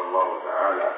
الله تعالى.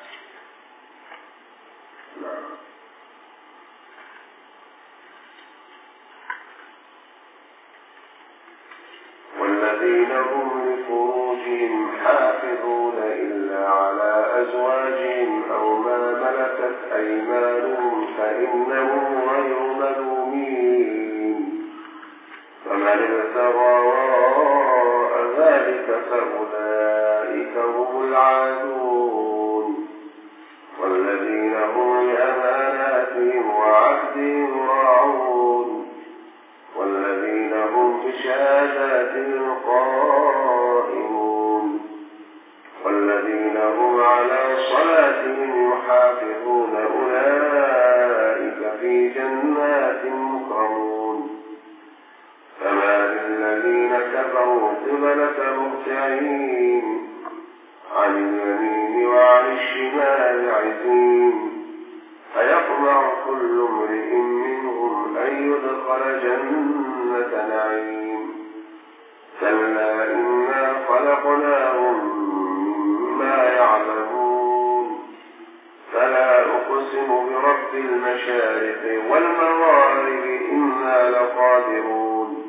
والذين هم لفروجهم حافظون إلا على أزواجهم أو ما ملكت أيمانهم فإنهم غير ملومين، فمن ابتغى وراء ذلك فأولئك هم العادون. والذين هم لأماناتهم وعهدهم راعون، والذين هم بشهاداتهم قائمون، والذين هم على صلاتهم يحافظون أولئك في جنات مكرمون. فما للذين كفروا قبلك مهطعين عن اليمين وعن الشمال عزين، أيطمع كل امرئ منهم أن يدخل جنة نعيم. كلا إنا خلقناهم مما يعلمون. فلا أقسم برب المشارق والمغارب إنا لقادرون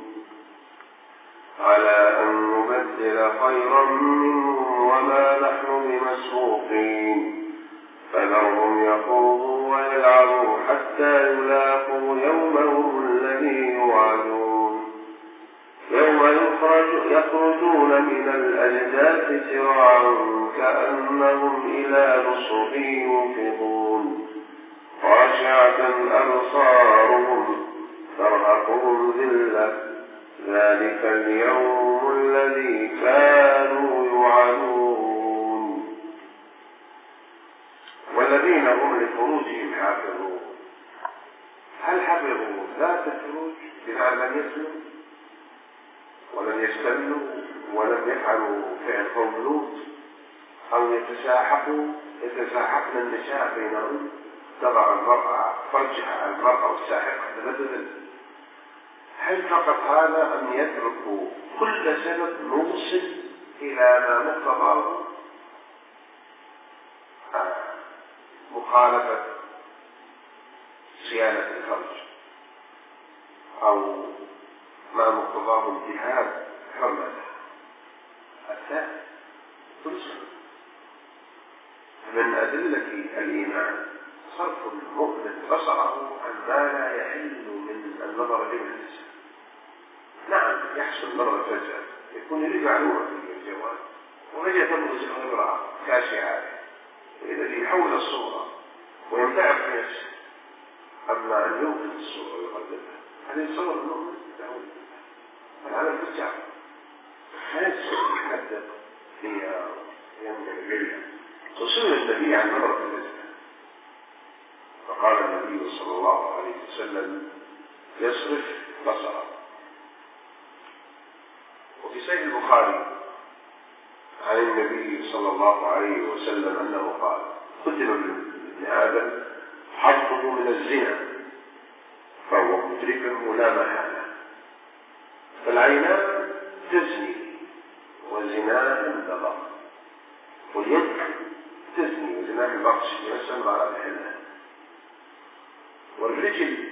على أن نبدل خيرا منهم وما نحن بمسبوقين. فذرهم يخوضوا ويلعبوا حتى يلاقوا يومهم الذي يوعدون. يوم يخرجون من الأجداث سراعا كأنهم إلى نصب يوفضون، خاشعة أبصارهم ترهقهم ذلة، ذلك اليوم الذي كانوا يوعدون. والذين هم لفروجهم حافظون. هل حفظوا ذات الفروج بمعنى لم يسلموا ولم يستمنوا ولم يفعلوا فعل قوم لوط، أو يتساحقن النساء بينهم، تضع المرأة فرجها المرأة والساحقة تبدلا؟ هل فقط هذا أم يتركوا كل سبب موصل إلى ما مقتضاه مخالفة صيانة الفرج أو ما مقتضاه انتهاك حرمته؟ الثاني كل سبب. من أدلة الإيمان صرف المؤمن بصره عن ما لا يحل من النظر إلى النساء. نعم يحصل مرة فجأة يكون يريد معلومة في الجوال وفجأة تبرز امرأة كاشعة، وإذا يحول الصورة ويمتعب في نفسه. أما أن يوقف الصورة ويقلبها هذا يتصور المؤمن له العمل فجأة، لا يتصور يحدد فيها ينظر إليها. وسئل النبي عن نظرة النساء فقال النبي صلى الله عليه وسلم يصرف بصره. وفي صحيح البخاري عن النبي صلى الله عليه وسلم أنه قال كتب ابن آدم حظه من الزنا فهو مدركه لا محالة. فالعينان تزني وزناها النظر، واليد تزني وزناها البطش يسمى على الحلة، والرجل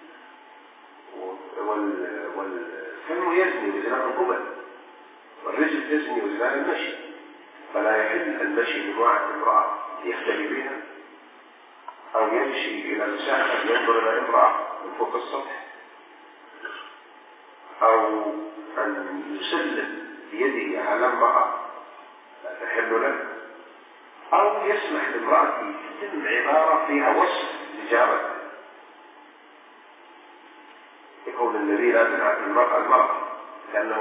والفم يزني وزناها القبل، والرجل تزني وزناها المشي. فلا يحل المشي بمعة امرأة يختلي بها، أو يمشي إلى مساحة ينظر إلى امرأة من فوق السطح، أو أن يسلم بيده على امرأة لا تحل له، أو يسمح لامرأة تتم عبارة فيها وصف لجارته، يقول الذي لا تنعت المرأة كأنه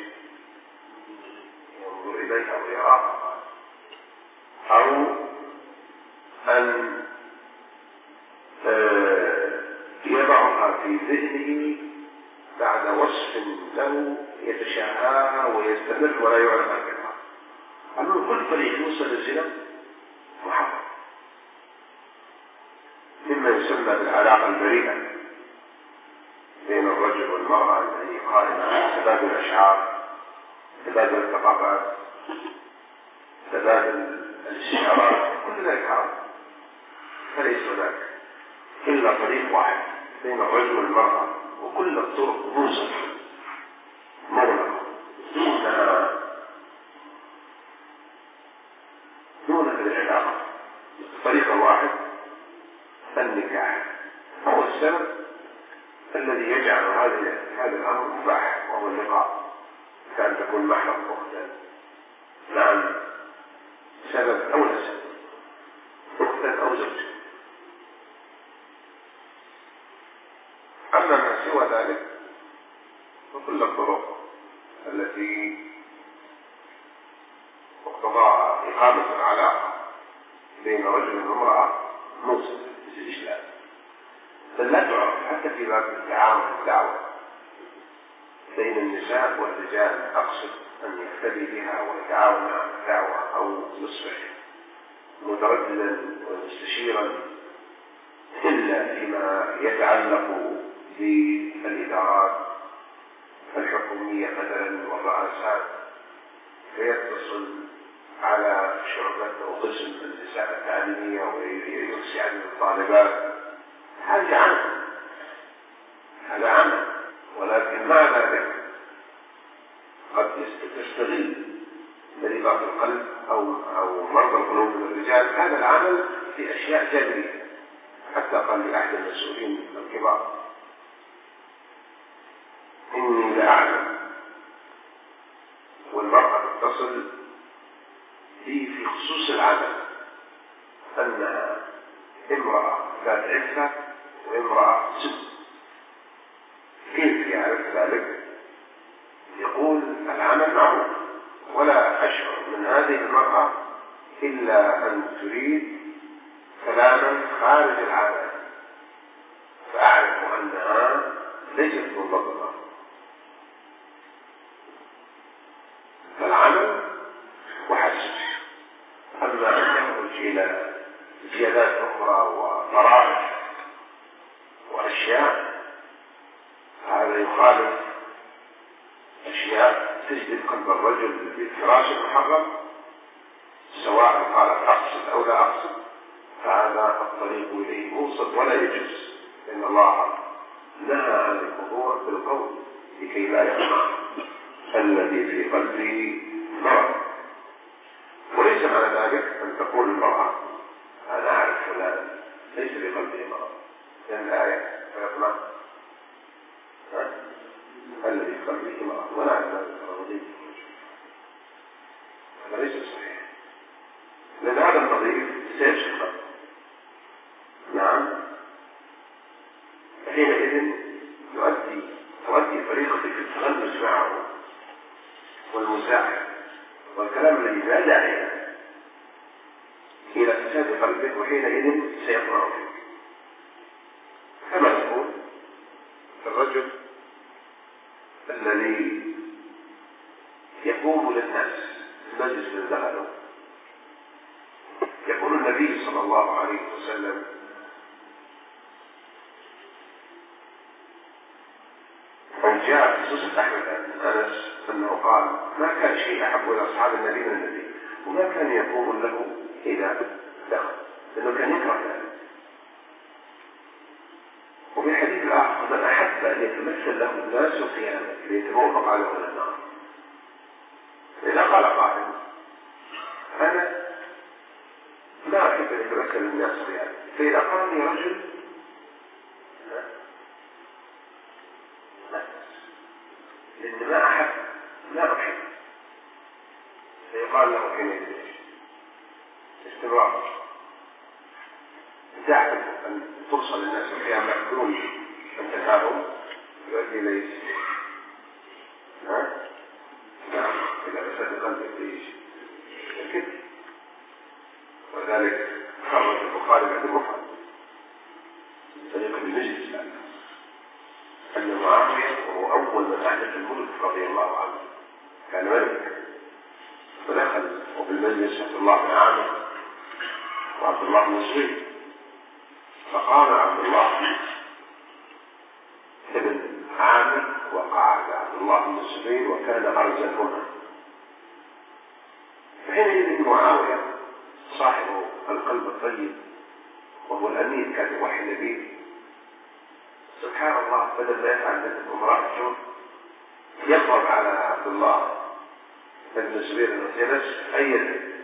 ينظر إليها ويراها، أو أن يضعها في ذهنه بعد وصف له يتشاهاها ويستمر ولا يعرف عنها. أما كل طريق يوصل للزنا محرم، مما يسمى بالعلاقة البريئة بين الرجل والمرأة التي قائمة على تبادل الأشعار، تبادل الثقافات، تبادل الاستشارات، كل ذلك حرام. فليس هناك إلا طريق واحد بين الرجل والمرأة، وكل الطرق موسى مغلقة دون العلاقة. الطريق الواحد النكاح، هو السبب الذي يجعل هذا الأمر مباح، وهو اللقاء، كأن تكون محرم أختا. نعم، سبب أو لا سبب، أختا أو زوجة. أما ما سوى ذلك فكل الطرق التي اقتضاء إقامة العلاقة بين رجل وامرأة موصف بالإسلام، بل لا تعرف حتى في باب التعاون والدعوة بين النساء والرجال، أقصد أن يهتدي بها ويتعاون مع الدعوة أو يصبح مترددا ومستشيرا إلا فيما يتعلق بالإدارات الحكومية مثلا والرئاسات، فيتصل على شعبة أو قسم النساء التعليمية ويرسي عن الطالبات. هذا عمل، ولكن مع ذلك قد تستغل مريضات القلب أو مرضى القلوب من الرجال هذا العمل في أشياء جانبية. حتى قال لأحد المسؤولين الكبار: إني لأعلم والمرأة تتصل بي في خصوص العمل أنها امرأة ذات عفة وامرأة سوء. كيف يعرف ذلك؟ يقول: العمل معروف، ولا أشعر من هذه المرأة إلا أن تريد كلاما خارج العمل، فأعرف أنها ليست منضبطة. فالعمل وحسب. أما أن يخرج إلى زيادات أخرى وطرائف وأشياء، هذا يخالف أشياء تجذب قلب الرجل بالفراش المحرم، سواء قالت أقصد أو لا أقصد، فهذا الطريق إليه موصد ولا يجوز، لأن الله نهى عن الخضوع بالقول لكي لا يقع الذي في قلبه مرض. وليس معنى ذلك أن تقول المرأة: أنا أعرف فلان ليس بقلبه مرض، لأن الآية فيطمع الذي في قلبه مرض، ولا أعرف ذلك. هذا ليس صحيح، لأن هذا النظيف سيشفى. نعم، حينئذ تؤدي طريقتك في التغلس معه والمساعدة والكلام الذي لا داعي له إلى فساد قلبه، وحينئذ سيطمع فيك. كما يقول الرجل الذي يقوم للناس في المجلس من دخله، يقول النبي صلى الله عليه وسلم: من جاء في سنة أحمد بن أنس أنه قال: ما كان شيء أحب إلى أصحاب النبي من النبي، وما كان يقول له إذا دخل، لأنه كان يكره ذلك. وفي الحديث الآخر: من أحب أن يتمثل له الناس القيامة ليتوافق على أهل النار. إذا قال قائل: أنا ما أحب أن يتمثل الناس القيامة، فإذا قال لي رجل لأن ما أحب، فيقال له حينئذ استمرار. تحب أن توصل للناس القيامة بدون أن تنهاهم، يؤدي إليه نعم إلى فساد قلبك ليش الكذب. وذلك خرج البخاري بعد المفرد طريقة المجلس أن معاوية وهو أول من أحدث الملك رضي الله عنه، كان ملك، فدخل وفي المجلس عبد الله بن عامر وعبد الله بن مسعود، فقام عبد الله بن عامر وقعد عبد الله بن مسعود، وكان أرجلهما. فحينئذ معاوية الطيب وهو الأمين كان يوحي النبي، سبحان الله بدل ما يفعل مثل أمراء الجود يقرب على عبد الله بن الزبير بن جلس أيد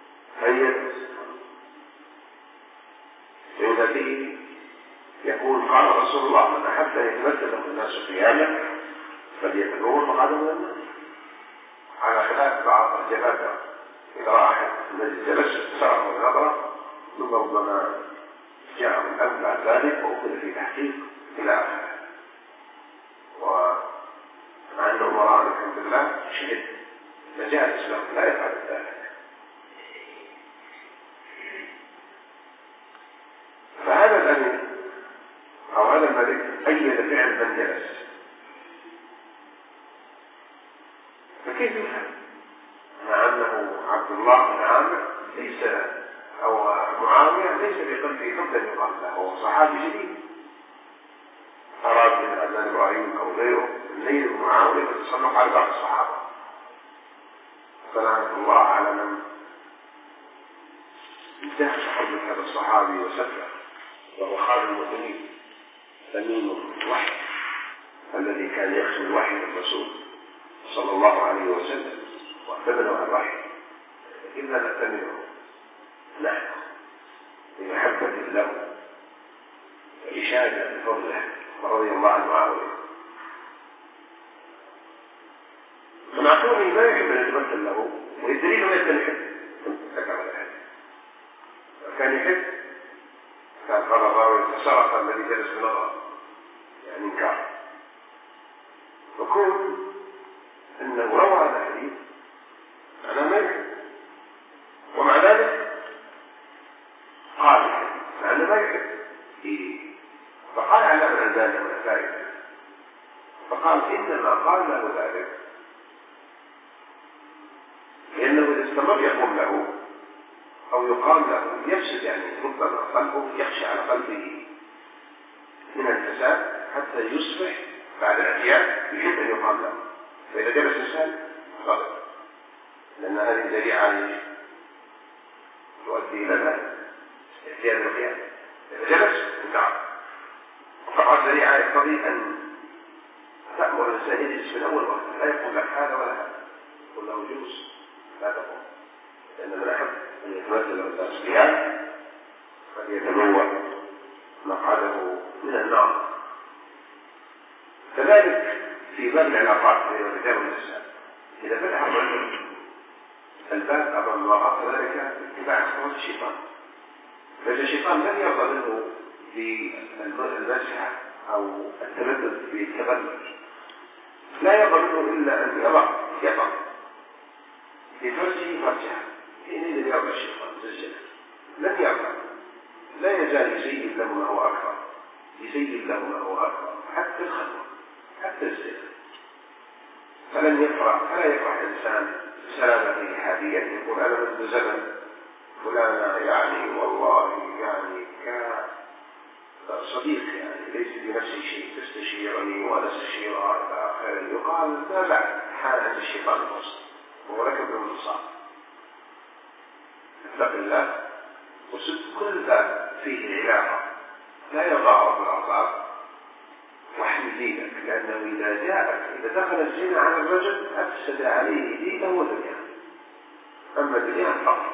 فإن يقول قال رسول الله من أحب أن يتمثل له الناس قيامه فليتبوأ مقعده من النار، على خلاف بعض الجبابرة إذا رأى أحد الذي جلس سرق النظرة ثم ربما جاء الأمر بعد ذلك وأخذ في تحقيق إلى آخره. ومع أن أمراء الحمد لله شهد مجالس لهم لا يفعل ذلك. فهذا الأمير أو هذا الملك أيد فعل من جلس، فكيف يفهم مع أنه عبد الله بن عامر ليس أو معاوية ليس بقلبه حبا يقال له، هو صحابي جديد أراد من أبناء إبراهيم أو غيره الليل معاوية يتصنف على بعض الصحابة، فلعنة الله على من انتهك حرمة هذا الصحابي وسفه، وهو خادم المؤمنين أمين الوحي الذي كان يختم الوحي للرسول صلى الله عليه وسلم واعتمده على الوحي، إلا نأتمنه نحن بمحبة له وإشادة بفضله رضي الله عن معاوية. فمعقول ما يحب أن يتمثل له، والدليل ما كان يحب كان يحب كان قال الراوي سرق الذي جلس في النظر يعني انكار، وكون انه روى هذا الحديث معناه ما يحب، ومع ذلك قال الحديث معناه ما يحب. فقال على من الباني والفائدة فقال انما قال له ذلك لانه اذا استمر يقوم له أو يقال له يفسد، يعني ربما قلبه يخشى على قلبه من الفساد حتى يصبح بعد الاعتياد يحب أن يقال له، فإذا جلس إنسان غلط لأن هذه ذريعة تؤدي إلى ذلك اعتياد القيام. إذا جلس انتعب وقطع ذريعة يقتضي أن تأمر الإنسان يجلس من أول وقت لا يقول لك هذا ولا هذا، يقول له جلوس لا تقوم، لأن من أحب أن يتمثل له الناس قيام فليتبوأ مقعده من النار. كذلك في باب العلاقات بين الرجال والنساء إذا فتح الرجل الباب أمام المرأة فذلك اتباع خطوات الشيطان، فإذا الشيطان لم يرضى منه بالمسحة أو التمدد بالتبلد لا يرضى منه إلا أن يضع في فرجه فرجها حينئذ يرضى الشيطان بالزنا، لم يرضى، لا يزال يزين له ما هو أكبر، يزين له ما هو أكبر حتى الخلوة حتى الزنا. فلا يفرح الإنسان سلامته حاديا يقول أنا منذ زمن فلانا يعني والله يعني كصديق يعني ليس بنفسي شيء تستشيرني وأنا استشيرها إلى آخره، يقال ما بعد حال عند الشيطان الوسط وهو ركب بالمصاب. اتق الله وسد كل باب فيه علاقة لا يضاعف الأرباب واحمل دينك، لأنه إذا دخل الزنا على الرجل أفسد عليه دينه ودنياه، أما دنياه فقط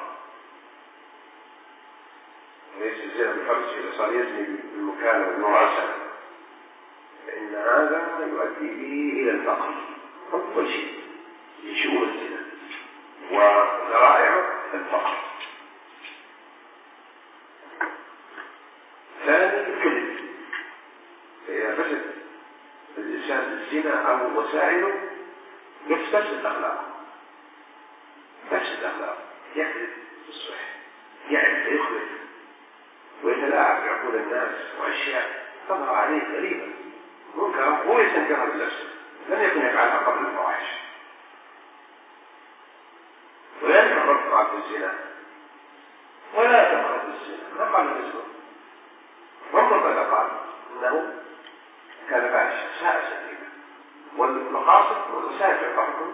ليس الزنا بالفرج إذا صار يزني بالمكان والمراسلة فإن هذا يؤدي به إلى الفقر أول شيء من شؤون الزنا وذرائع الفقر. ثاني الكذب، فإذا فسد الإنسان بالزنا أو وسائله يفسد أخلاقه، يكذب يصبح يعرف يخلف ويتلاعب بعقول الناس وأشياء تظهر عليه غريبة منكرة هو يستنكرها بنفسه لم يكن يفعلها قبل الفواحش. ولا تقرب الزنا ولا تقرب الزنا، ما قال الزنا ربما قال انه كان فاحشا ساء سبيلا، والمقاصد والوسائل في الحكم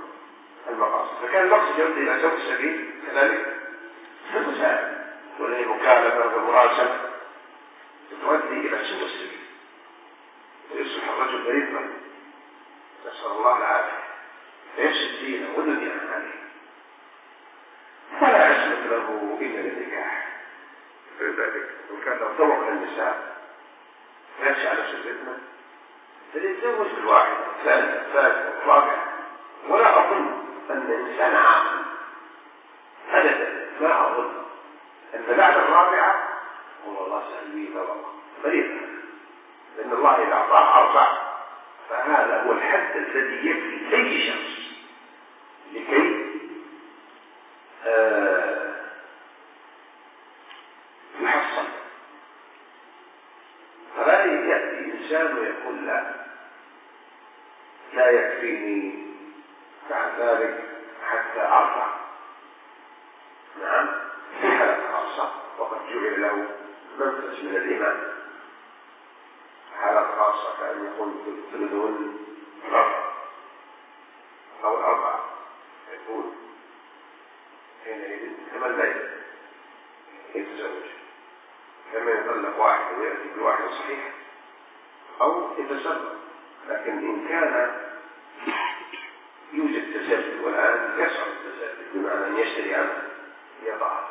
المقاصد، فكان المقصد يؤدي الى سوء السبيل كذلك في الوسائل، ولا مكالمه الفراسة تؤدي إلى سوء السبيل ويصبح الرجل مريضا نسأل الله العافية فيفسد دينه ودنياه عليه فلا عصمة له إلا للنكاح. فلذلك إن كان لو طوق النساء فيخشى على سلطتنا فليتزوج بالواحدة الثالثة الثالثة الرابعة. ولا أظن أن إنسان عاقل أبدا ما أظن أن بعد الرابعة والله سألويه والله مريض، لأن الله إذا أعطاه 4 فهذا هو الحد الذي يكفي أي شخص لكي يحصل. فلا يأتي إنسان ويقول لا يكفيني بعد ذلك حتى 4. نعم في حالة خاصة وقد جعل له منفذ من الإيمان، حالة خاصة كأن يكون ثلثهن رفع أو 4 يقول حينئذ كما الليل يتزوج كما يطلق واحد ويأتي بواحد صحيح أو يتسرب. لكن إن كان يوجد تسلل والآن يصعب التسلل بمعنى أن يشتري عنه يضعه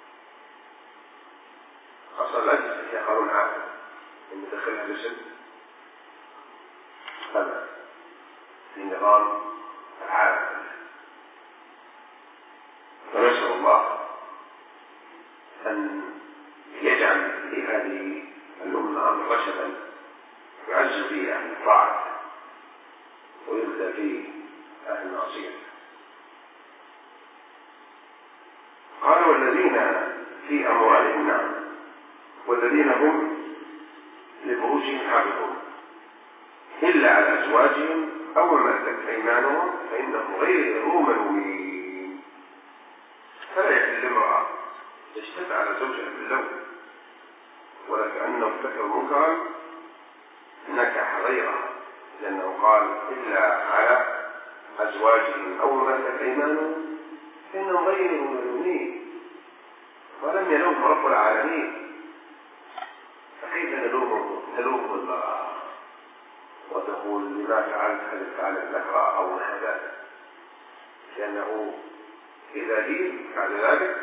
خاصة الأجل في قانون عام أن يدخلها باسم أبدا في نظام العالم. فنسأل الله أن يجعل في هذه الأمة أمر رشدا يعز فيه أهل الطاعة ويخزى فيه أهل المعصية. قال والذين في أموالهم نعم والذين هم لفروجهم حافظون إلا على أزواجهم أو ما ملكت أيمانهم فإنهم غير ملومين. فلا يحل لامرأة تشتد على زوجها باللوم ولا كأنه ارتكب منكرا نكح غيرها، لأنه قال إلا على أزواجهم أو ما ملكت أيمانهم فإنهم غير ملومين ولم يلوم رب العالمين. فكيف نلوم المرأة وتقول لما فعلت هل فعل النكرة أو نحو ذلك، لأنه إذا دين بعد ذلك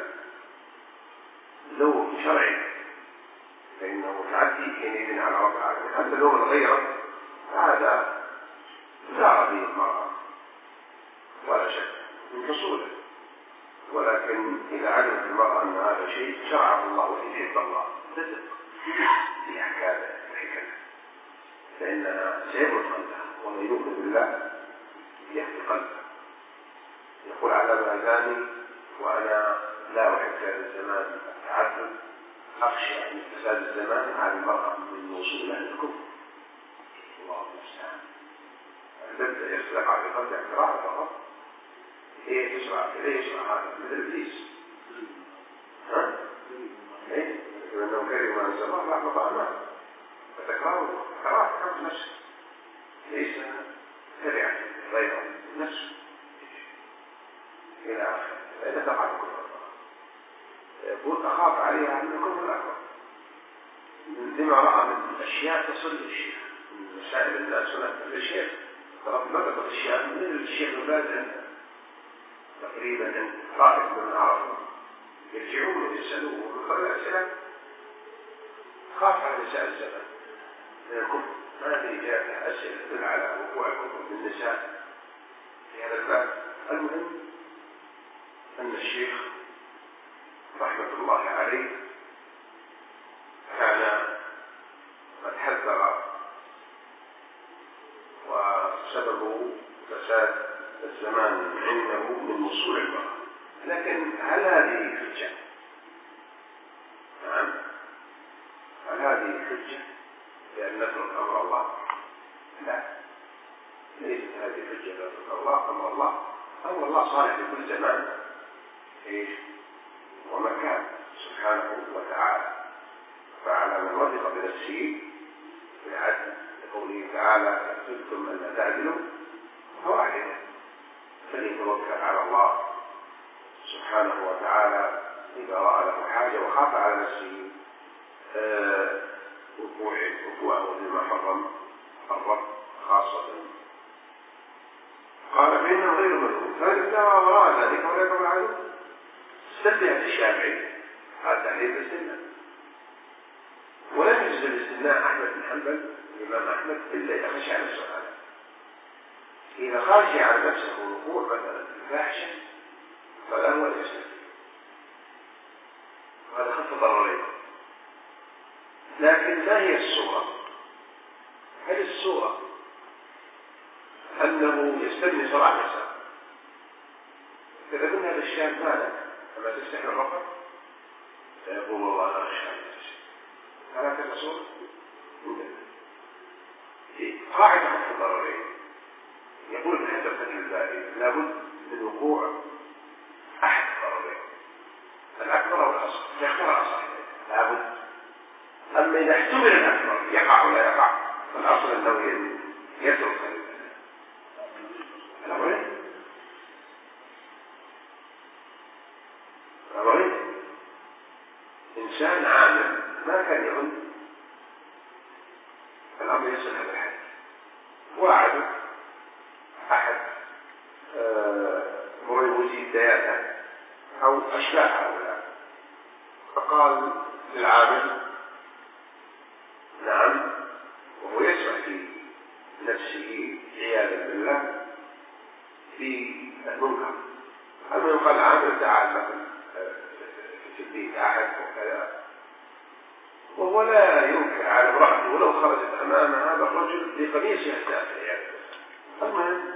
لوم شرعي فإنه تعدي حينئذ على رب العالمين. هذا اللوم الغيرة هذا لا به المرأة ولا شك من حصوله، ولكن إذا علمت المرأة أن هذا شيء شرعه الله وهي تحب الله تثق في أحكامه وحكمه فإنها سيبرد قلبها ومن يؤمن بالله يهدي قلبه. يقول على ماذاني وأنا لا أحب هذا الزمان التعدد أخشى من فساد الزمان على المرأة من وصول أهل الكفر. الله المستعان. تبدأ يصلح على قلب اعتراف فقط إيه يسرع هذا مثل إبليس إيه لأنهم كرهوا ما أنزل الله لا قطعنا فتكرهوا كراهة نفسه ليس تبعا غيره نفسه إلى آخره. فإذا تقع الكفر يقول أخاف عليها من الكفر الأكبر لما رأى من أشياء تصل الشيخ من مسائل الناس ونفس الشيخ طرف مكتب الشيخ من الشيخ البازن تقريبا أن قائد من العرب يرجعون ويسألوه ويقول الأسئلة خاف على نساء الزمن من الكفر. ما أدري جاء أسئلة تدل على وقوع الكفر بالنساء في هذا الباب. المهم أن الشيخ رحمة الله عليه كان قد حذر وسببه فساد الزمان عنده من وصول المرأة. لكن هل هذه حجة؟ نعم هل هذه حجة بأن نترك أمر الله؟ لا ليست هذه حجة نترك الله أمر الله. أمر الله صالح لكل زمان إيش ومكان سبحانه وتعالى. فعلى من وثق بنفسه بالعدل لقوله تعالى قلتم أن لا تعدلوا فواحدة فليتوكل على الله سبحانه وتعالى إذا رأى له حاجة وخاف على نفسه وقوعه لما حرم الرب خاصة. قال فإنه غير مذموم، فإن دعا وراء ذلك ولا يكون عنه استدعى الشافعي على تحريم السنة، ولم يجوز الاستثناء أحمد بن حنبل الإمام أحمد إلا إذا خشي على نفسه هذا. إذا خشي على نفسه وقوع مثلا الفاحشة فلا هو الإسلام، وهذا خف ضررين. لكن ما هي الصورة؟ هل الصورة أنه يستبني صلاح نساء؟ إذا قلنا هذا الشاب مالك أما تستحي الرقم فيقول والله أنا أخشى على نفسي، هذا صورة قاعدة خف الضررين. يقول ابن حجر فتح الباري لابد من وقوع أحد الضررين الأكبر أو الأصغر، يختار أصح لابد. أما إذا احتمل الأكبر يقع ولا يقع فالأصل أنه يترك الأمرين. إنسان عامل ما كان يعد الأمر يصل هذا الحد، وعد أحد مروجي الديانة أو أشباه هؤلاء، فقال للعامل نعم، وهو يسمع في نفسه عياذا بالله في المنكر. المهم قال العامل تعال مثلا في البيت أحد وكذا، وهو لا ينكر على امرأته ولو خرجت أمام هذا الرجل بقميصها الداخل عياذا بالله. المهم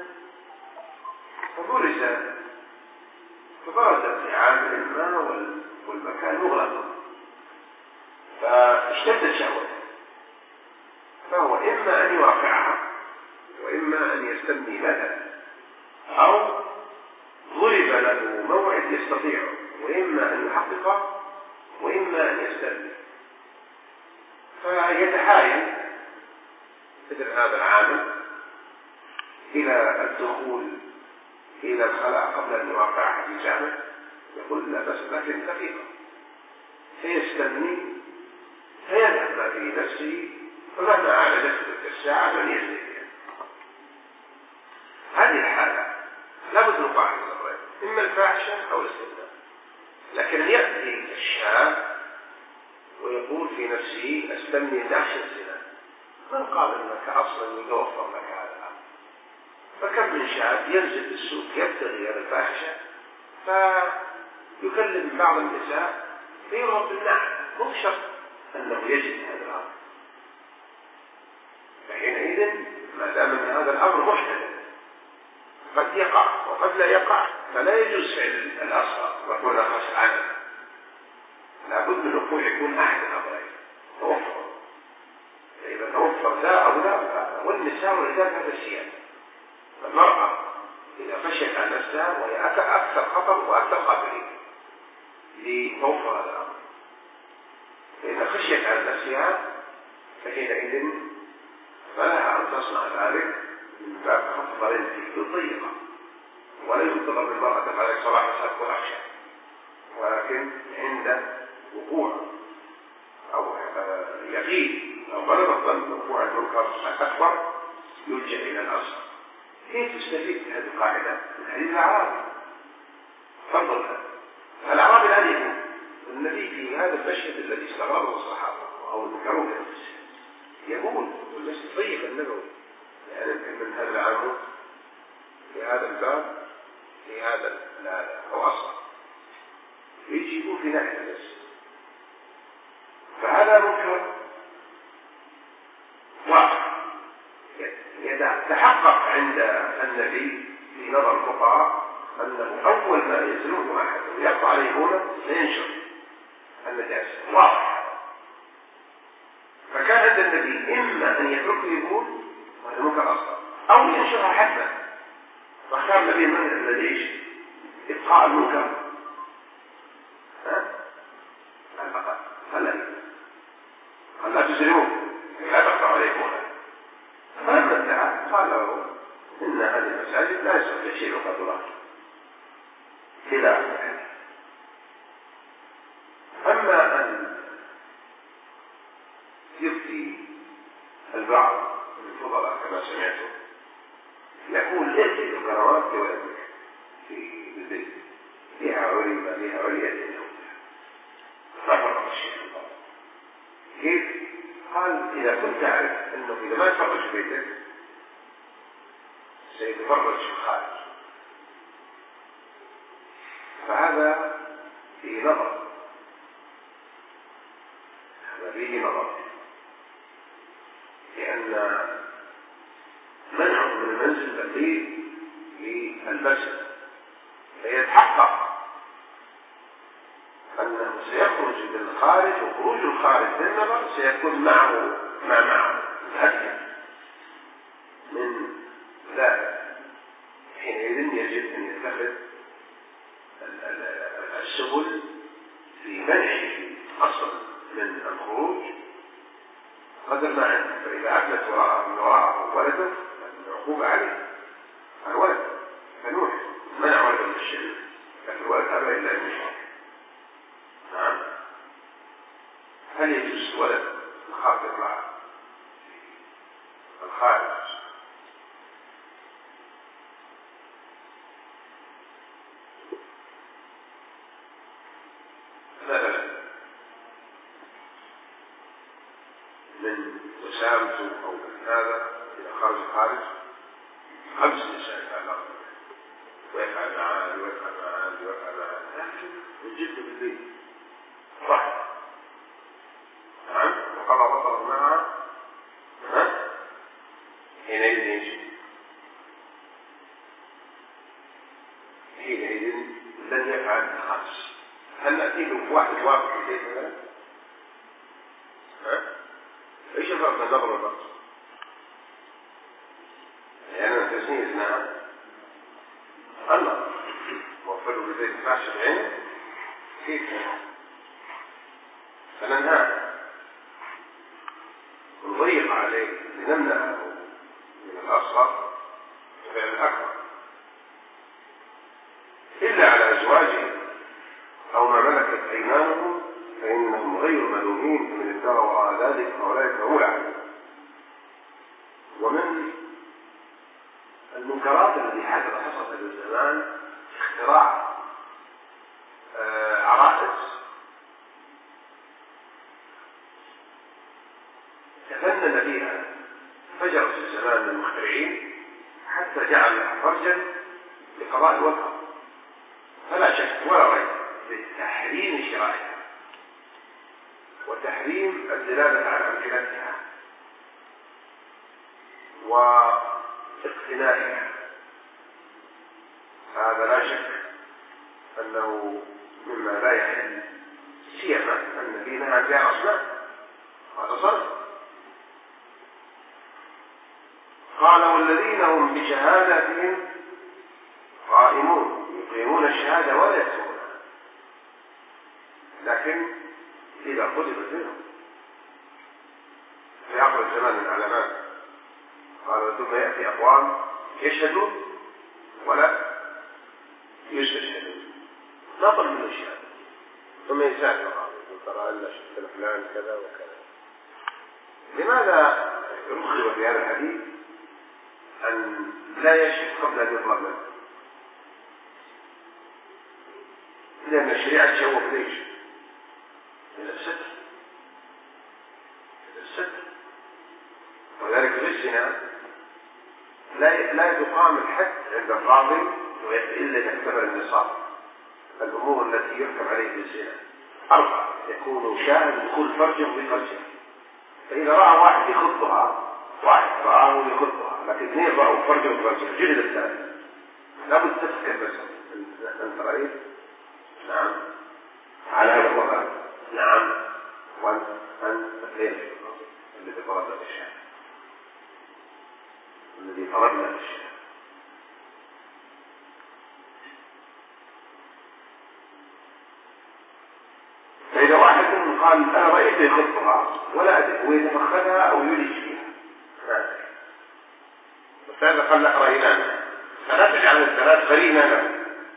فبرز فبرزت لعامل ما والمكان مغلق، فاشتدت شهوته، فهو إما أن يوقعها وإما أن يستبني مثلا، أو ضرب له موعد يستطيعه وإما أن يحققه وإما أن يستبني. فيتحايل مثل هذا العامل إلى الدخول إلى الخلاء قبل أن يوقعها في جامع، يقول لا بس لكن دقيقة، فيستبني فيذهب ما في نفسه، فمهما عالجت تلك الساعة من يزيد. هذه الحالة لابد من قاعدة الأمرين، إما الفاحشة أو الاستبناء. لكن يأتي الشاب ويقول في نفسه استبني نخشى الزنا، من قال أنك أصلا يتوفر لك هذا الأمر؟ فكم من شاب ينزل في السوق يبتغي هذا الفاحشة فيكلم بعض النساء فيرغب بالنعم، مو شرط أنه يجد هذا الأمر. فحينئذ ما دام أن هذا الأمر محتمل قد يقع وقد لا يقع، فلا يجوز فعل الأصغر ويكون خاص عنه. لابد من وقوع يكون أحد الأمرين توفر، فإذا توفر لا أو لا. والنساء والرجال هذا الشيء. المرأة إذا خشيت عن نفسها وهي أكثر خطر وأكثر قابلية لتوفر هذا الأمر، فإذا خشيت عن نفسها فحينئذ فلها أن تصنع ذلك من باب خفض رزقه بالضيقة، ولا ينتظر من المرأة تفعل صلاح نفسها وأخشى، ولكن عند وقوع أو يقين أو غلب الظن وقوع المنكر الأكبر يلجأ إلى الأصل. كيف تستفيد هذه القاعدة من حديث الأعرابي؟ تفضل. الأعرابي الآن يقول النبي في هذا المشهد الذي استغربه الصحابة أو ذكروه لنفسه يقول والمسجد الضيق النبوي، يعني من هذا العمود في هذا الباب في هذا أو أصلا يجيبوا في ناحية المسجد، فهذا منكر واقع تحقق عند النبي في نظر الفقهاء أنه أول ما يزنوه أحد ويقطع عليه هنا سينشر النجاسة واضح. فكان عند النبي إما أن يتركه يقول وهذا منكر أصلا أو ينشرها حتى، فاختار النبي من الذي إبقاء المنكر قال لا تزرموه لا تقطع عليكم. فلما ادعى قال له إن هذه المساجد لا يستطيع شيء قدرها إلى آخره. أما أن البعض من الفضلاء كما سمعتم يقول ائتي القنوات لولدك في البيت فيها علي ما فيها علية ففرق الشيخ الله كيف؟ قال إذا كنت تعرف أنه إذا ما تفرج في بيتك سيتفرج في الخارج فهذا فيه نظر، هذا فيه نظر، لأن منعه من المنزل تقليد للبشر فيتحقق أنه سيخرج من الخارج، وخروج الخارج بالنظر سيكون معه متأكد من ذلك. حينئذ يجب أن يتخذ السبل في منعه أصلا من الخروج قدر ما عنده، فإذا عدلت وراءه ولده العقوبة عليه الولد فنوح منع ولده من الشرك، لكن الولد أبى إلا أن يشرك. نعم. هل يجوز ولد الخارج يطلع الخارج مثلا من وسامته أو من هذا إذا خرج الخارج 5 نساء يتعلق ويفعل معاه لكن يجد بالبيت صح. نعم. وقضى بطر معها حينئذ لن يفعل الخامس. هل نأتي له واحد واقف في البيت مثلا؟ ايش الفرق بين النظر والبطر؟ يعني تسمية نعم الله موفر له بالبيت فاحش بعينه كيف فننهاه ونضيق عليه لنمنعه من الأصغر وفعل الأكبر إلا على أزواجه أو ما ملكت أيمانهم فإنهم غير ملومين من ابتغى وراء ذلك فأولئك هم العادون. ومن المنكرات التي حصلت في الزمان اختراع عرائس تفنن فيها فجر في الزمان من المخترعين حتى جعل لها فرجا لقضاء الوطن، فلا شك ولا ريب بتحريم شرائها وتحريم الدلالة على أمكنتها واقتنائها. هذا لا شك أنه مما لا يحل، سيما أن فينا عن بيع أصنام هذا صرف. قال والذين هم بشهاداتهم قائمون يقيمون الشهادة ولا يكتمونها، لكن إذا قلبت منهم في آخر الزمان من العلماء قالوا ثم يأتي أقوام يشهدون ولا يستشهدون نظر من الشهادة ثم يسأل القاضي ترى أن شفت فلان كذا وكذا. لماذا رخص في هذا الحديث أن لا يشهد قبل أن يطلب منه؟ لأن الشريعة تشوف ليش؟ إلى الستر. وذلك في الزنا لا يقام الحد عند القاضي إلا إذا اكتمل النصاب. الأمور التي يحكم عليه بالزنا 4: يكون شاهد دخول فرجه بفرجه، فإذا رأى واحد يخطها واحد رآه يخطها لكن 2 رأوا فرجه بفرجه جلد الثاني. لابد تفكر بس أنت رأيت؟ نعم على هذا الوضع. نعم وأنت الذي فرضنا بالشهادة الذي فرضنا بالشهادة. فإذا واحد قال أنا رأيته يخطها ولا أدري هو يتفخذها أو يلج فيها فهذا قال لا رأينا فلا تجعل الثلاث قرينة له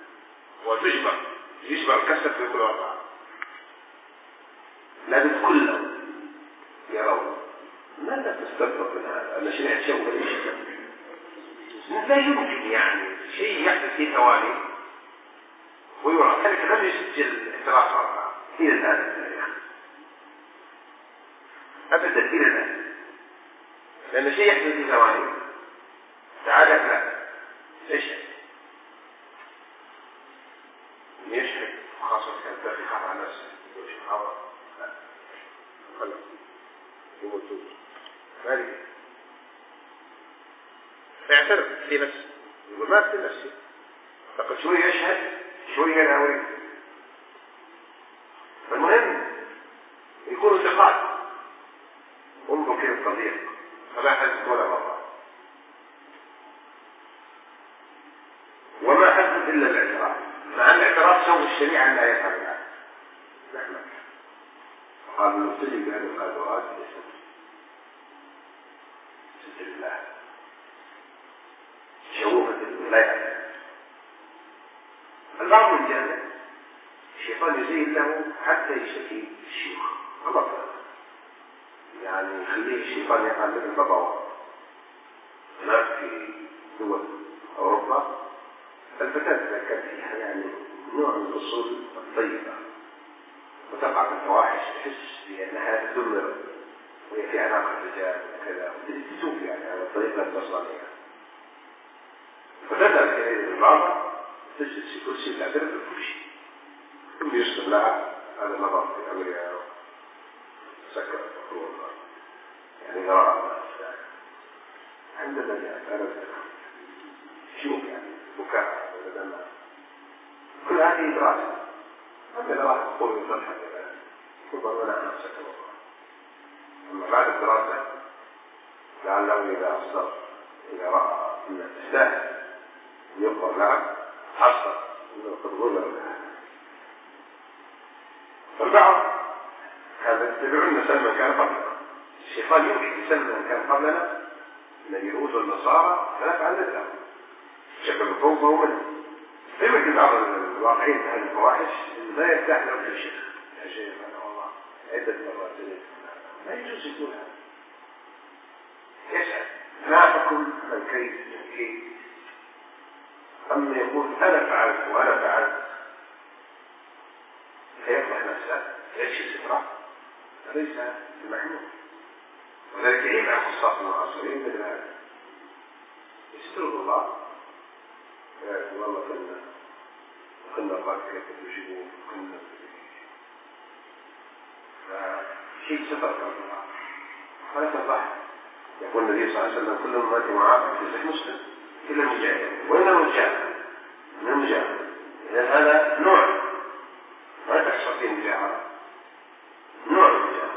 يشبع الكسر في كل وضع. لازم كلهم يرون ماذا تستفرق من هذا؟ أن شريعة تشوه الشيء لا يمكن يعني شيء يحدث في ثواني ويرى ذلك لم يسجل اعتراف إلى الآن أبدا إلى الآن، لأن شيء يحدث في ثواني تعالى لا يشهد خاصة كانت في خطأ نفسه يشهد هذا لا خلص يموتون مالك فيعترف في نفسه يقول ما في نفسي فقد شوية يشهد شوية يناوي. فالمهم يكون ثقات انظر كيف التضييق فلا حدث ولا مرة وما حدث إلا الاعتراف، مع الاعتراف سوى الشريعة لا يفعلها. نحن قالوا نبتلي بهذه الغادرات سجل الله شوفة الولاية. البعض من جهة الشيطان يزين له حتى يشتكي الشيوخ غلط، يعني يخليه الشيطان يفعل مثل الباباوة. هناك في دول أوروبا الفتاة كانت فيها يعني نوع من الأصول الطيبة وتقع في الفواحش تحس بأنها تدمر وهي في علاقة الرجال وكذا وتتوب يعني على الطريقة النصرانية. فتذهب إلى البعض تجلس في كرسي تعترف بكل شيء ثم يصدر لها هذا النظر في أمريكا سكر الفطور يعني قراءة عندما جاءت أنا شوف يعني بكاء ودماء كل هذه دراسة. أما لو راح تقول تضحك تقول منع نفسك والله. أما بعد الدراسة لعله إذا أصدر إذا رأى أن تستاهل يقرأ لها حصل أنه قد ظلم لها. فالبعض هذا يتبعون سلما كان قبلنا. الشيطان يوحي سلما كان قبلنا من اليهود والنصارى فلا فعل ذلك شبه فوقه ومنه. يمكن بعض الواقعين في هذه الفواحش لا يرتاح له في شيء يا شيخ أنا والله عدة مرات لا يجوز يقول هذا. يسأل ما حكم من كيف أما يقول أنا فعلت وأنا فعلت فيفضح نفسه يكشف ستره ليس بمحمود. وذلك عيب عن خصاص المعاصرين مثل هذا يسترد الله والله كنا الرأس كيف تجيبون كنا فشيء ستر الله ولا تفضح. يقول النبي صلى الله عليه وسلم كل أمتي معافى في صحيح مسلم إلا المجاهد وإلا المجاهد من المجاهد. إذن هذا نوع ما تحصل فيه المجاهرة نوع من المجاهرة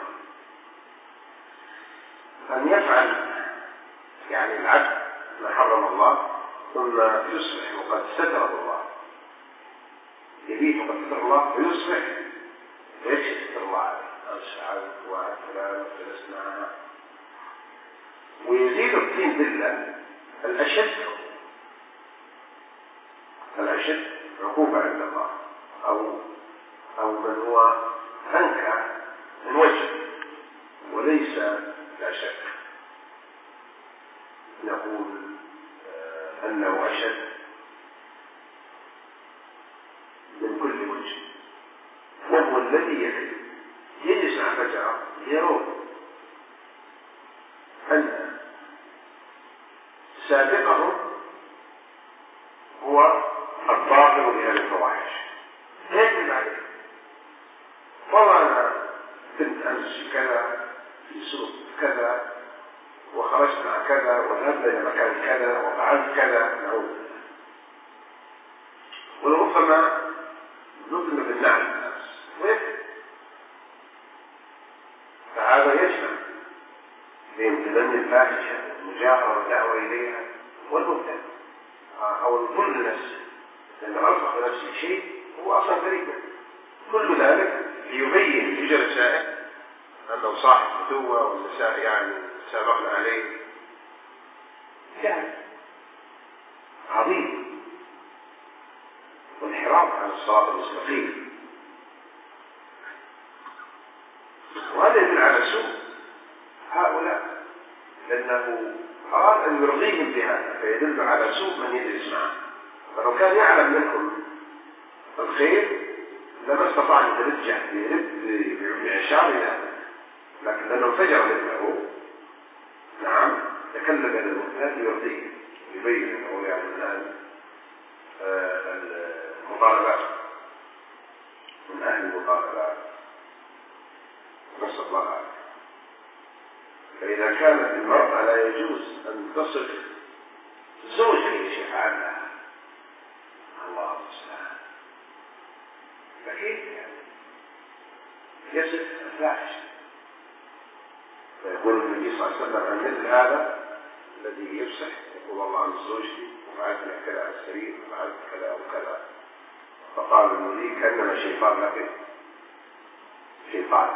أن يفعل يعني العبد ما حرم الله ثم يصبح وقد ستر الله يبيت وقد ستر الله ويصبح ويكشف ستر الله عليه أشعر وعفلا وفلسنا ويزيد الطين بالله الأشد عقوبة عند الله أو من هو أنكى من وجه وليس لا شك نقول أنه أشد من كل وجه وهو الذي يجلس مع فجأة يرون أن سابقهم هو الطاغر بهذه الفواحش يجب عليه والله أنا كنت أمس كذا في سوق كذا وخرجت مع كذا وذهبت إلى مكان كذا وفعلت كذا نعود ولربما نظلم بالنعم الناس ويكذب. فهذا يجمع بين تبني الفاحشة والمجاهرة والدعوة إليها والمبتدع أو الظلم لنفسه لأن أرزق نفسه شيء هو أصلا فريق كل ذلك ليبين لرجال السائل أنه صاحب فتوة والنساء يعني سابقنا عليه يعني عظيم والانحراف عن الصراط المستقيم. وهذا يدل على سوء هؤلاء لأنه أراد أن يرضيهم بهذا، فيدل على سوء من يجلس معه. فلو كان يعلم منهم الخير لما استطاع أن يترجع بعشار إلى أبد، لكن لأنه انفجر مثله نعم تكلم إلى المجتهد يرضيه ويبين أنه يعني الآن المطالبات من أهل المطالبات، نسأل الله العافية. فإذا كانت المرأة لا يجوز أن تصف زوجها يفعل لها، الله المستعان، فكيف يعني يصف الفاحش؟ فيقول النبي صلى الله عليه وسلم عن مثل هذا الذي يفسح، يقول الله عن زوجتي وفعلت كذا على السرير وفعلت كذا وكذا، فقال النبي كأنما شيطان لك شيطان،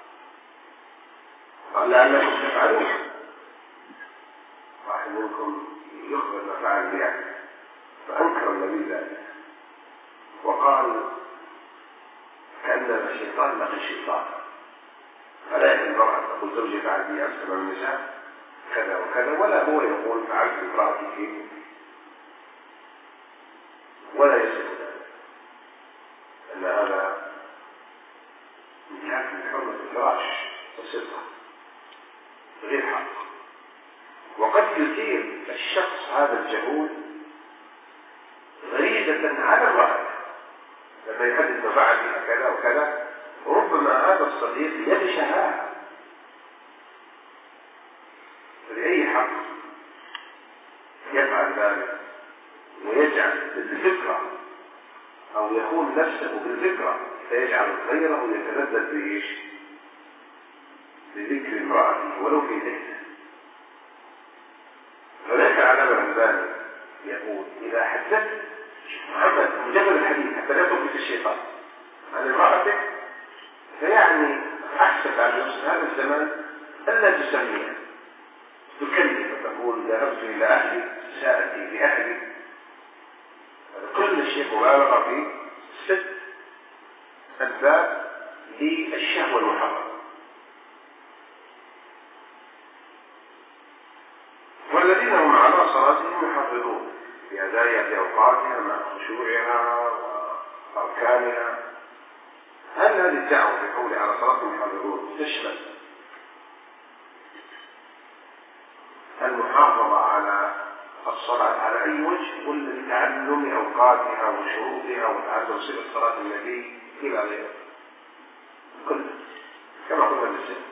قال لأنكم تفعلون، واحد منكم يخبر ما فعل بيعمل، فأنكر النبي ذلك وقال كأنما شيطان لقي شيطان. فلا يحل المرأة تقول زوجي فعل بي أمس أمام النساء كذا وكذا، ولا هو يقول فعلت امرأتي فيه، ولا يصح ذلك، أن هذا انتهاك من حرمة الفراش والسلطة غير حق. وقد يثير الشخص هذا الجهول غريزة على الرأي لما يحدث ما فعل بها كذا وكذا، وربما هذا الصديق يغشها لأي حق يفعل ذلك ويجعل بالفكرة أو يخون نفسه بالفكرة، فيجعل غيره يتلذذ بإيش؟ بذكر امرأته ولو في ذهنه. فليس على الألباني يقول إذا حدثت محمد مجرد الحديث حتى لا تثبت الشيطان عن امرأتك، فيعني أحسب على نفس هذا الزمان ألا تسميها، تكلم فتقول ذهبت إلى أهلي ساءتي لأهلي، كل الشيء مبالغة في ست أسباب للشهوة المحرمة. والذين هم على صلاتهم يحافظون في أداء أوقاتها مع خشوعها وأركانها. هل هذه الدعوة في قوله على صلاتهم يحافظون تشمل المحافظة على الصلاة على أي وجه، ولا لتعلم أوقاتها وشروطها وتعلم صفة صلاة النبي إلى غيره؟ كل كما قلنا بالزنا،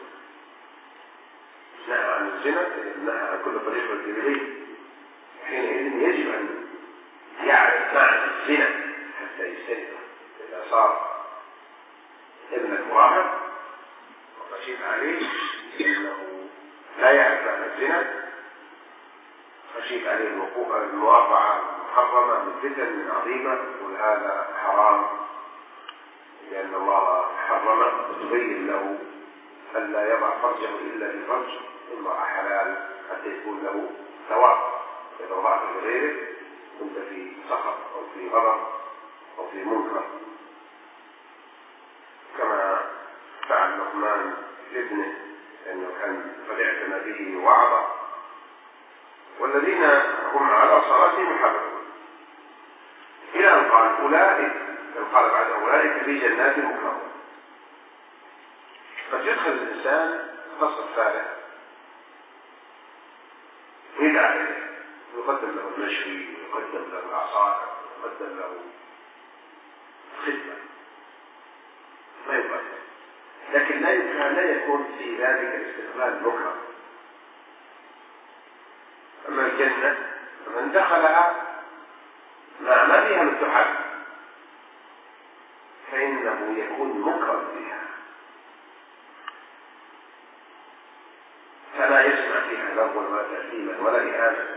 نهى عن الزنا، نهى عن كل طريق الجبلي، حينئذ يجب أن يعرف معنى الزنا حتى يستيقظ. إذا صار ابنك مراهق وخشيت عليه إنه لا يعرف معنى الزنا، خشيت عليه المواقعة محرمة من فتن عظيمة، وهذا حرام لأن الله حرمه، وتبين له ألا يضع فرجه إلا بفرج امرأة حلال حتى يكون له ثواب. إذا وضعت بغيره كنت في سخط أو في غضب أو في منكر، كما فعل لقمان لابنه لأنه كان قد اعتنى به وعظه. والذين هم على صلاتهم يحافظون إلى أن قال أولئك، قال بعد أولئك في جنات مكرمون. قد يدخل الإنسان الفصل الثالث ويدعى إليه، يقدم له المشوي ويقدم له العصائر ويقدم له خدمة، ما يقدم، لكن لا يكون في ذلك الاستقبال مكرم. أما الجنة من دخلها مع ما فيها من تحب فإنه يكون مكرم فيها، فلا يسمع فيها لغوا ولا تأثيما ولا إهانة.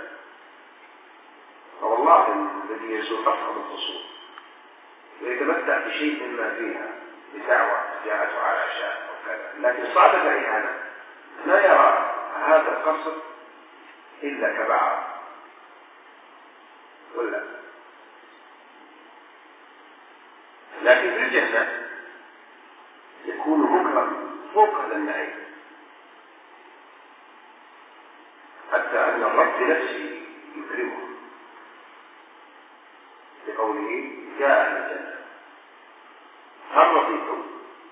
فوالله الذي يزول أفهم الخصوم ويتمتع بشيء مما فيها بدعوة جاءته على عشاء أو كذا، لكن صادف إهانة لا يرى هذا القصد إلا كبعض ولا. لكن في الجنة يكون مكرم فوق هذا النعيم، بنفسه يكرمهم بقوله يا أهل الجنة هل رضيتم؟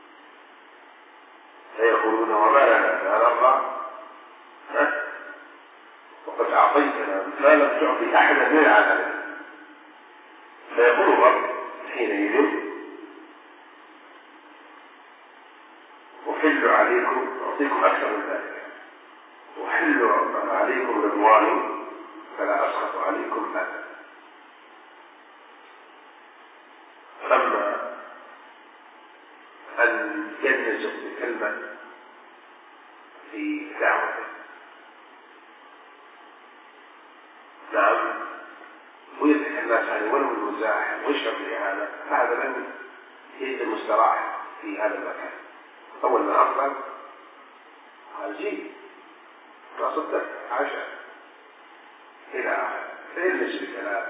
فيقولون وما لنا لا نرضى وقد أعطيتنا ما لم تعطي أحدا من العالمين. فيقول الرب حينئذ أحل عليكم، أعطيكم أكثر من ذلك، أحل عليكم رضواني فلا أسخط عليكم أبدا. أما أن ينزل بكلمة في دعوته نعم ويضحك الناس عليه ولو المزاح ويشرب لهذا، فهذا لن يجد المستراح في هذا المكان. أول ما أقبل قال جيد ما صدق عشاء إلى آخر، فيلمس بكلام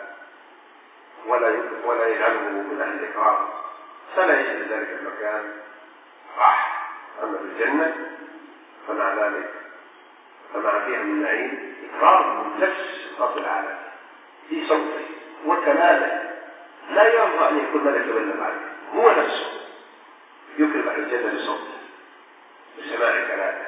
ولا يجعله من أهل الإكرام، فلا يجد ذلك المكان راح. أما في الجنة فمع ذلك فمع فيها من نعيم إكرام من نفس رب العالمين في صوته وكلامه، لا يرضى أن يكون ملك يتبلغ عليه، هو نفسه يكرم أهل الجنة بصوته بسماع كلامه.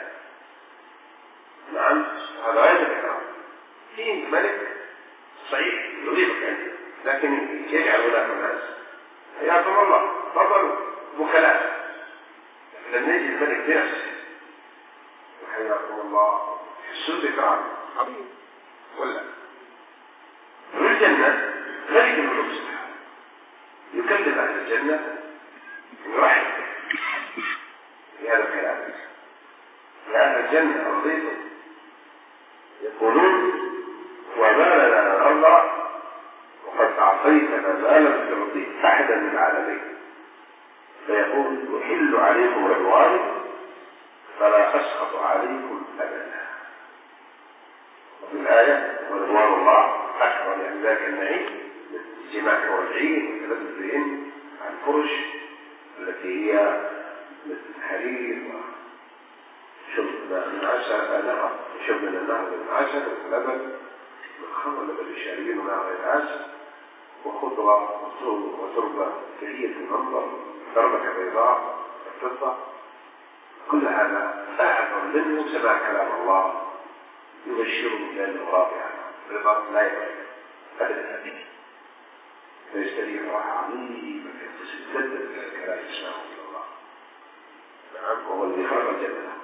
نعم هذا غير الإكرام. في ملك صحيح يريدك أنت لكن يجعل هناك الناس حياكم الله تفضلوا وكلام، لم يجد الملك بنفسه وحياكم الله يحسون بإكرام عظيم. ولا في الجنة ملك الملوك يكلم أهل الجنة ويرحب بهذا الكلام يا أهل الجنة رضيتم؟ يقولون وما لنا نرضى وقد أعطيتنا ما لم تعطي أحدا من العالمين. فيقول أحل عليكم رضواني فلا أسخط عليكم أبدا. وفي الآية ورضوان الله أكبر، يعني ذاك النعيم الجماع والعين والتلذذ بهن عن فرش التي هي مثل الحرير وشرب من عسل نهر وشرب من النهر من عسل واللبن والخمر اللبن الشاربين ونهر العسل وخضرة وتربة كثيرة المنظر دربة بيضاء والفضة. كل هذا أعظم منه سماع كلام الله يبشره بأنه راضي رضا لا يبالي أبدا، فيستريح راحة عظيمة تتسدد الكلام يسمعه من الله. نعم وهو الذي خلق الجنة.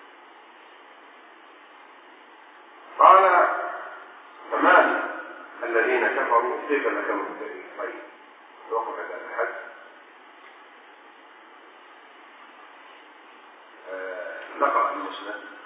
قال فمال الذين كفروا كيف لكم الدليل؟ طيب وقف هذا الحد. نقرأ المسند